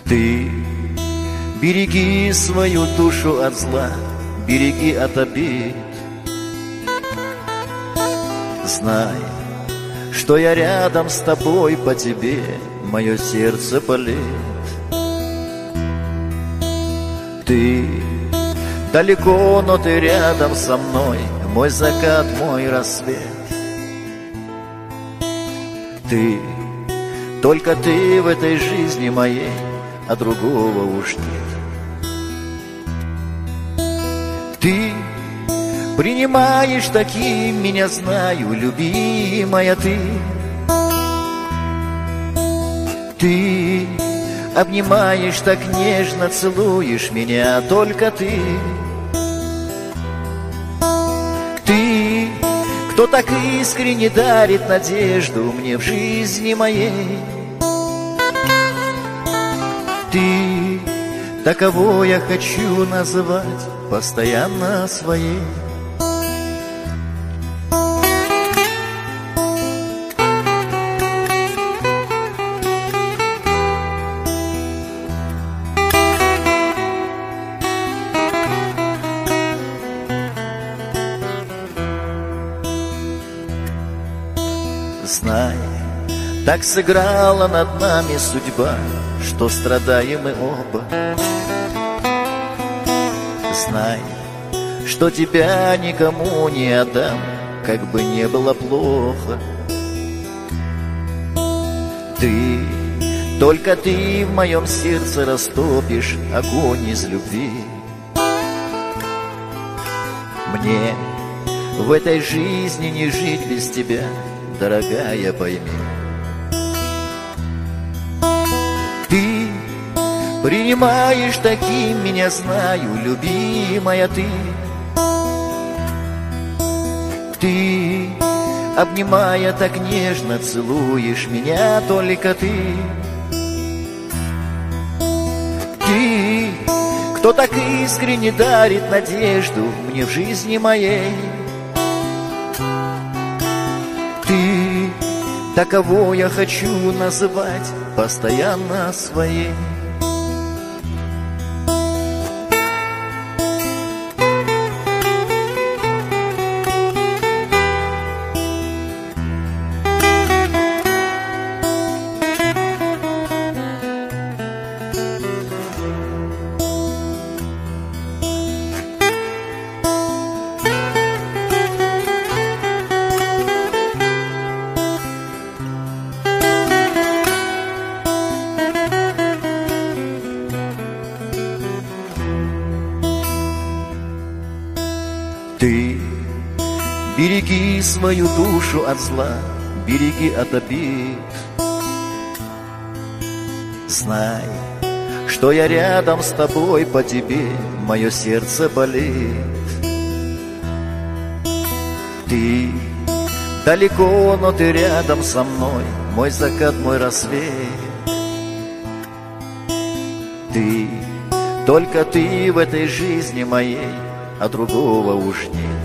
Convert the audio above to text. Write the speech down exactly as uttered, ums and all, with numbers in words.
Ты береги свою душу от зла, береги от обид. Знай, что я рядом с тобой, по тебе мое сердце болит. Ты далеко, но ты рядом со мной, мой закат, мой рассвет. Ты, только ты в этой жизни моей, а другого уж нет. Ты принимаешь таким меня, знаю, любимая ты. Ты обнимаешь так нежно, целуешь меня, только ты. Ты, кто так искренне дарит надежду мне в жизни моей. Ты, таково я хочу называть постоянно своей. Знай, так сыграла над нами судьба, что страдаем мы оба. Знай, что тебя никому не отдам, как бы не было плохо. Ты, только ты в моем сердце растопишь огонь из любви. Мне в этой жизни не жить без тебя, дорогая, пойми. Ты принимаешь таким меня, знаю, любимая ты. Ты, обнимая так нежно, целуешь меня, только ты. Ты, кто так искренне дарит надежду мне в жизни моей. Ты, таково я хочу называть постоянно своей. Ты береги свою душу от зла, береги от обид. Знай, что я рядом с тобой, по тебе мое сердце болит. Ты далеко, но ты рядом со мной, мой закат, мой рассвет. Ты, только ты в этой жизни моей, а другого уж нет.